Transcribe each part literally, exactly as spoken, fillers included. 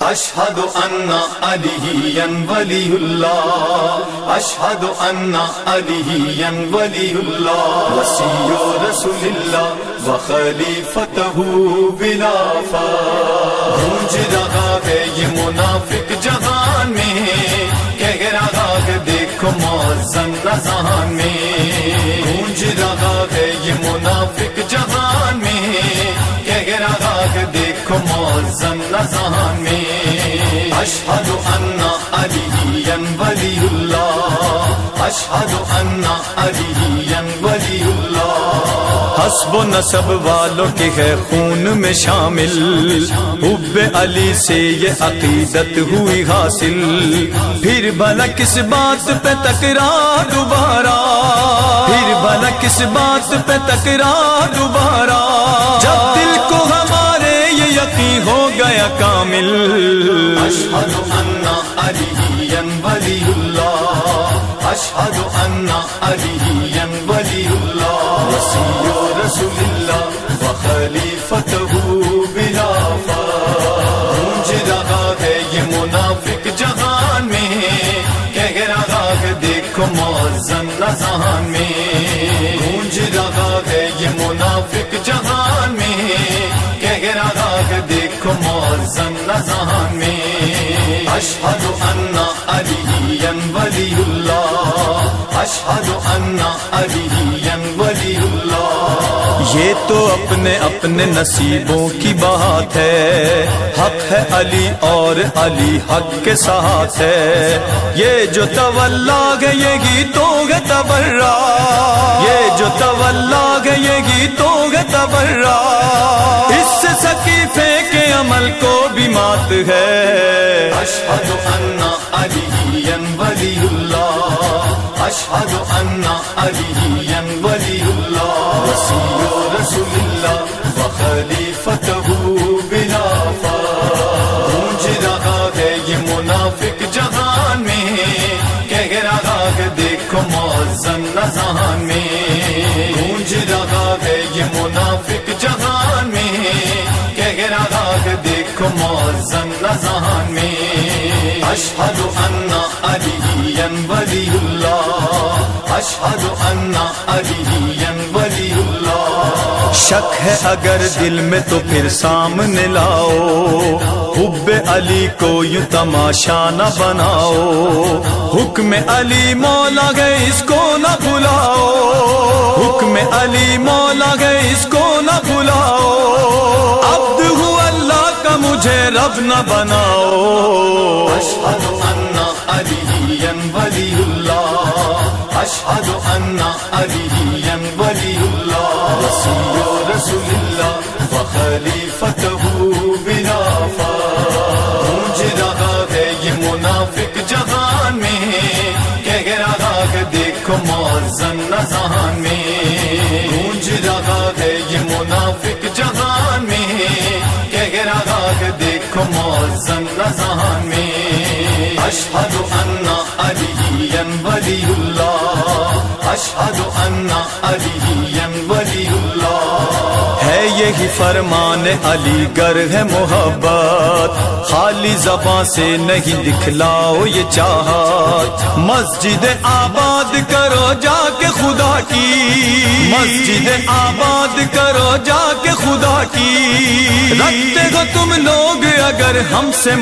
اشہد ان علی ولی اللہ، اشہد ان علی ولی اللہ، وصی رسول اللہ و خلیفتہ بلا فخر۔ گونج رہا ہے یہ منافق جہان میں، کہہ رہا ہے دیکھو مؤذن اذان میں۔ گونج رہا ہے یہ منافق جہان میں، کہہ رہا ہے دیکھو مؤذن اذان میں۔ اشہد ان علی ولی اللہ، اشہد ان علی ولی اللہ۔ حسب و نسب والوں کے ہے خون میں شامل، حب علی سے یہ عقیدت ہوئی حاصل۔ پھر بھلا کس بات پہ تکرار دوبارہ، پھر بھلا کس بات پہ تکرار دوبارہ، جب دل کو ہمارے یہ یقین ہو گیا کامل۔ اشہد ان علی ولی اللہ، اشہد ان علی ولی اللہ، وصی رسول اللہ و خلیفتہ بلا فخر۔ گونج رہا ہے یہ منافق جہان میں، کہہ رہا ہے دیکھو مؤذن اذان میں۔ گونج رہا ہے یہ منافق جہان میں، کہہ رہا ہے دیکھو مؤذن اذان میں۔ اشہد ان علی ولی اللہ، اشہد ان علی ولی اللہ۔ یہ تو اپنے اپنے نصیبوں کی بات ہے، حق ہے علی اور علی حق کے ساتھ ہے۔ یہ جو تولا ہے یہ گیتوں ہے تبرا، یہ جو تولا ہے یہ گیتوں ہے تبرا، اس سے سقیفے کے عمل کو بھی مات ہے۔ اشہد ان علی ولی اللہ، اشہد ان علی ولی اللہ، وصی رسول اللہ و خلیفتہ بلا فخر۔ گونج رہا ہے یہ منافق جہان میں، کہہ رہا ہے دیکھو مؤذن اذان میں۔ گونج رہا ہے یہ منافق جہان میں، کہہ رہا ہے دیکھو مؤذن اذان میں۔ اشہد ان علی ولی اللہ، اشہد ان علی ولی اللہ۔ شک ہے اگر دل میں تو پھر سامنے لاؤ، حب علی کو یوں تماشا نہ بناؤ۔ حکم علی مولا ہے اس کو نہ بھلاؤ، حکم علی مولا ہے اس کو نہ بھلاؤ۔ عبد ہوں اللہ کا مجھے رب نہ بناؤ۔ اشہد ان علی ولی اللہ، اشہد ان علی ولی اللہ، وصی رسول اللہ و خلیفتہ بلا فخر۔ گونج رہا ہے یہ منافق جہان میں، کہہ رہا ہے دیکھو مؤذن اذان میں۔ گونج رہا ہے یہ منافق جہان میں، کہہ رہا ہے دیکھو مؤذن اذان میں۔ اشہد ان علی ولی اللہ، اشہد ان علی ولی اللہ۔ ہے یہی فرمان علی گر ہے محبت، خالی زباں سے نہیں دکھلاؤ یہ چاہت۔ مسجد آباد کرو جا کے خدا کی، مسجد آباد کرو جا کے خدا کی، رکھتے ہو تم لوگ اگر ہم سے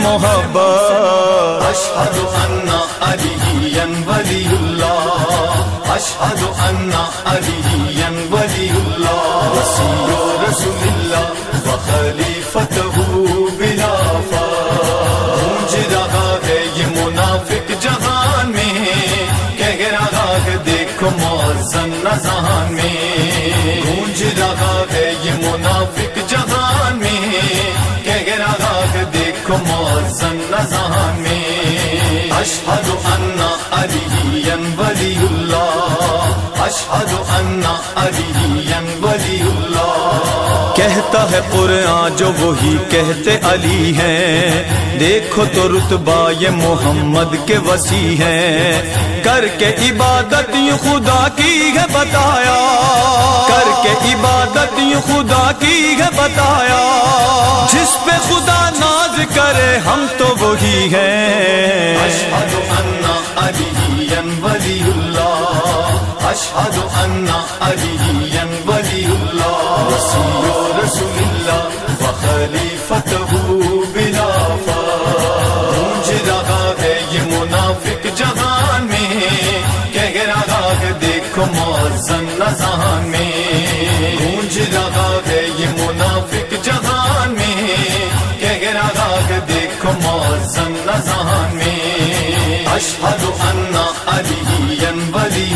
محبت۔ اشہد ان علی ولی اللہ، اشہد ان علی ولی اللہ، وصی رسول اللہ و خلیفتہ بلا فخر۔ گونج رہا ہے یہ منافق جہان میں، کہہ رہا ہے دیکھو مؤذن اذان میں۔ گونج رہا ہے یہ منافق جہان میں، کہہ رہا ہے دیکھو مؤذن اذان میں۔ اشہد ان علی ولی اللہ، اشہد ان علی ولی اللہ۔ کہتا ہے قرآن جو وہی کہتے علی ہیں، دیکھو تو رتبہ یہ محمد کے وسیع ہیں۔ کر کے عبادت یوں خدا کی ہے بتایا، کر کے عبادت یوں خدا کی ہے بتایا، جس پہ خدا ناز کرے ہم تو وہی ہیں. اشہد ان علیٰ ولی اللہ، اشہد ان علیٰ ولی اللہ، وصی رسول اللہ و خلیفتہ بلا فخر. گونج رہا ہے یہ منافق جہان میں، کہہ رہا ہے دیکھو مؤذن اذان میں. گونج رہا ہے یہ منافق جہان میں، کہہ رہا ہے دیکھو مؤذن اذان میں. اشہد ان علیٰ ولی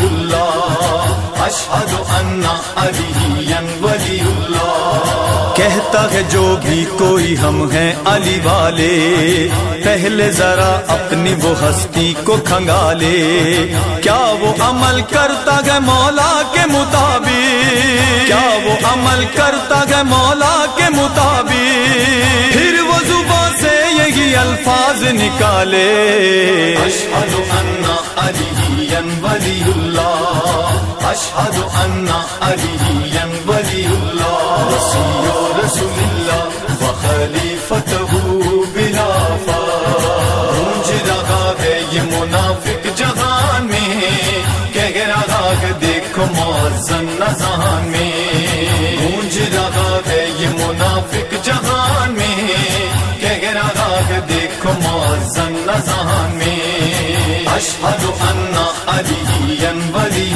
اللہ، اشہد ان علیٰ ولی اللہ. کہتا ہے جو بھی کوئی ہم ہیں علی والے، پہلے ذرا اپنی وہ ہستی کو کھنگالے. کیا وہ عمل کرتا ہے مولا کے مطابق، کیا وہ عمل کرتا ہے مولا کے مطابق، پھر وہ زبان سے یہی الفاظ نکالے. اشہد ان علیٰ ولی اللہ، اشہد ان علیٰ ولی اللہ، وصی رسول اللہ و خلیفتہ بلا فخر. گونج رہا ہے یہ منافق جہان میں، کہہ رہا ہے دیکھو مؤذن اذان میں. گونج رہا ہے یہ منافق جہان میں، کہہ رہا ہے دیکھو مؤذن اذان میں. اشہد ان علیٰ ولی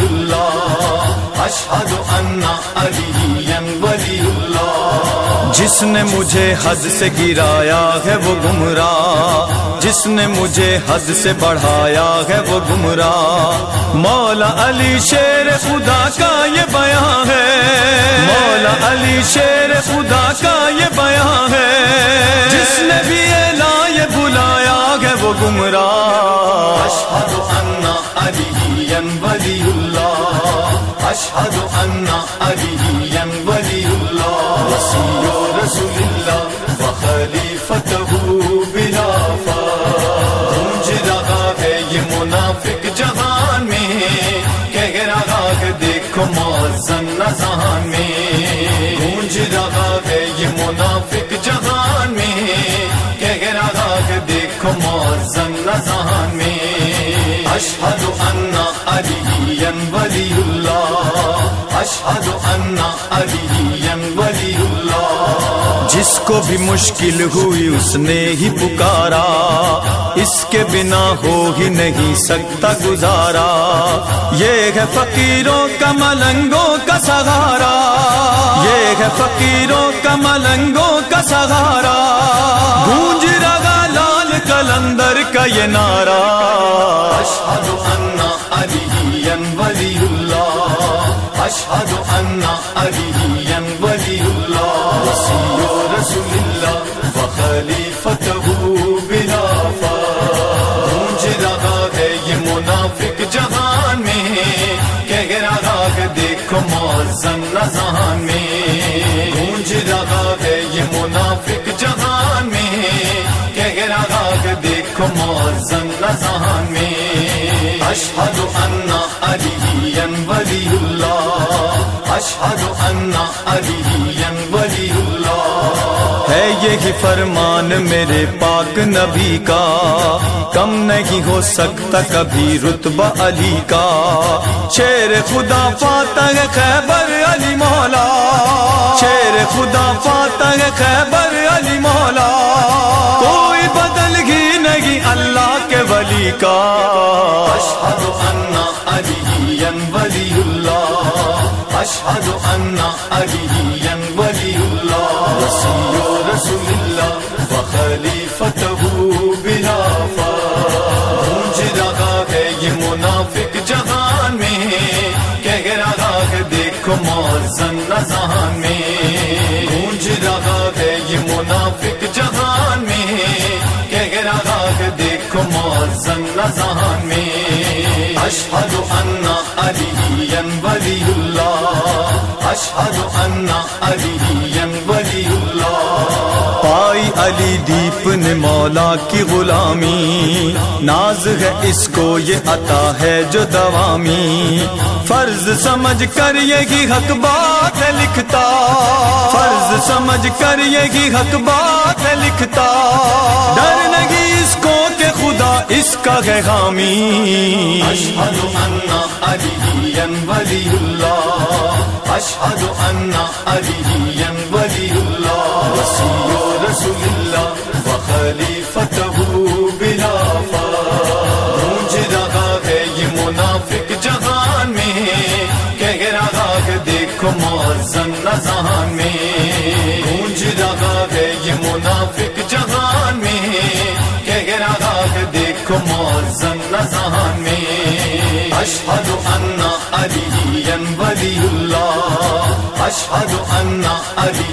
اللہ، اشہد ان علیٰ ولی اللہ. جس نے مجھے حد سے گرایا ہے وہ گمراہ، جس نے مجھے حد سے بڑھایا ہے وہ گمراہ. مولا علی شیر خدا کا یہ بیان ہے، مولا علی شیر خدا کا یہ بیان ہے. جس نے بھی اعلان یہ بلایا ہے وہ گمراہ. اشہد ان علیٰ ولی اللہ، اشہد ان علیٰ ولی اللہ، وصی رسول اللہ و خلیفتہ بلا فخر. گونج رہا ہے یہ منافق جہان میں، کہہ رہا ہے دیکھو مؤذن اذان میں. گونج رہا ہے یہ منافق جہان میں، کہہ رہا ہے دیکھو مؤذن اذان میں. اشہد ان علیٰ ولی اللہ، اشہد ان علیٰ ولی اللہ. جس کو بھی مشکل ہوئی اس نے ہی پکارا، اس کے بنا ہو ہی نہیں سکتا گزارا. یہ ہے فقیروں کا ملنگوں کا سہارا، یہ ہے فقیروں کا ملنگوں کا سہارا. گونج رہا لال قلندر کا یہ نعرہ. اشہد ان علیٰ ولی اللہ، اشہد ان علیٰ ولی اللہ، وصی رسول اللہ و خلیفتہ بلا فخر. گونج رہا ہے یہ منافق جہان میں، کہہ رہا ہے دیکھو مؤذن اذان میں. گونج رہا ہے یہ منافق جہان میں، کہہ رہا ہے دیکھو مؤذن اذان میں. اشہد ان علیٰ ولی اللہ، اشہد ان علیٰ ولی اللہ. ہے یہی فرمان میرے پاک نبی کا، کم نہیں ہو سکتا کبھی رتبہ علی کا. شیر خدا فاتح خیبر علی مولا، شیر خدا فاتح خیبر علی مولا. کوئی بدل ہی نہیں اللہ کے ولی کا. اشہد ان علیٰ ولی اللہ، اشہد ان علیٰ ولی اللہ، وصی رسول اللہ و خلیفتہ بلا فخر. گونج رہا ہے یہ منافق جہان میں، کہہ رہا ہے دیکھو مؤذن اذان میں. گونج رہا ہے یہ منافق جہان میں، کہہ رہا ہے دیکھو مؤذن اذان میں. اشہد ان علیٰ ولی اللہ، اشہد ان علیٰ ولی اللہ. پائی علی دیپ نے مولا کی غلامی، ناز ہے اس کو یہ عطا ہے جو دوامی. فرض سمجھ کر یہی حق بات ہے لکھتا، فرض سمجھ سمجھ کر یہی حق بات ہے لکھتا، ڈر نہیں اس کو کہ خدا اس کا ہے حامی۔ اشہد ان علی ولی اللہ، اشہد ان علی ولی اللہ، وصی رسول اللہ و خلیفتہ بلا فخر۔ گونج رہا ہے یہ منافق جہان میں، کہہ رہا ہے دیکھو مؤذن اذان میں۔ گونج رہا ہے یہ منافق جہان میں، کہہ رہا ہے دیکھو مؤذن اذان میں۔ اشہد ان علی ولی اللہ، اشہد ان علی